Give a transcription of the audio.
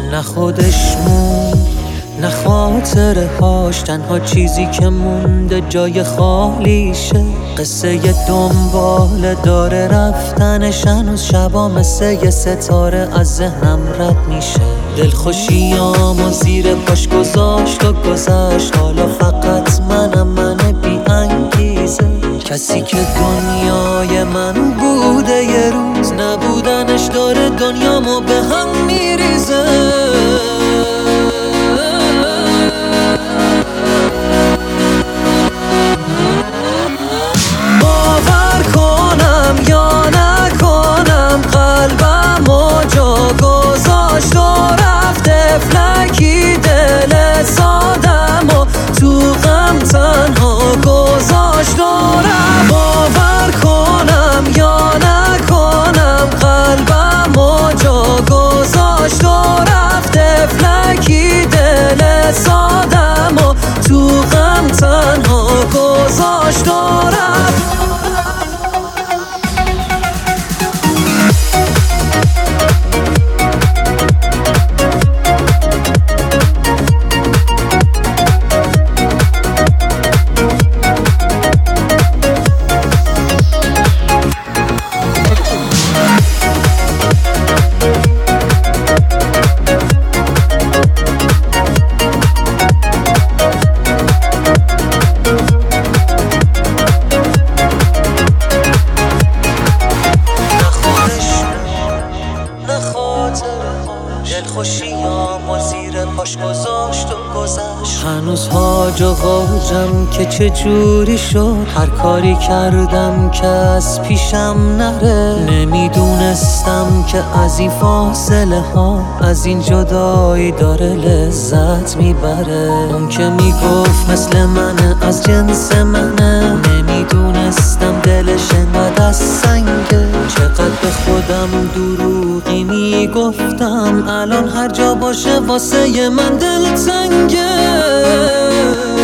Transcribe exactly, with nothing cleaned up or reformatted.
نه خودش موند نه خاطره هاش، تنها چیزی که مونده جای خالیشه. قصه ی دنباله داره رفتنش، هنوز شبا مثل یه ستاره از ذهنم رد میشه. دلخوشیامو زیر پاش گذاشت و گذشت، حالا فقط منم من بی انگیزه. کسی که دنیای من بوده یه روز، نبودنش داره دنیامو به هم میریزه. باور کنم یا نکنم، قلبمو جا گذاشت و رفت فلکی دل سادمو تو غم تنها گذاشت و رفت. باور کنم یا نکنم، قلبمو جا گذاشت و رفت فلکی دل سادمو تو غم تنها گذاشت و رفت. دلخوشیامو زیر پاش گذاشت و گذشت. هنوز هاج و واجم که چه جوری شد، هر کاری کردم که از پیشم نره. نمیدونستم که از این فاصله ها، از این جدایی داره لذت میبره. اون که میگفت مثل منه از جنس منه، نمیدونستم دلش انقدر از سنگه. چقدر به خودم دروغی میگفتم، الان هر جا باشه واسه من دل تنگه.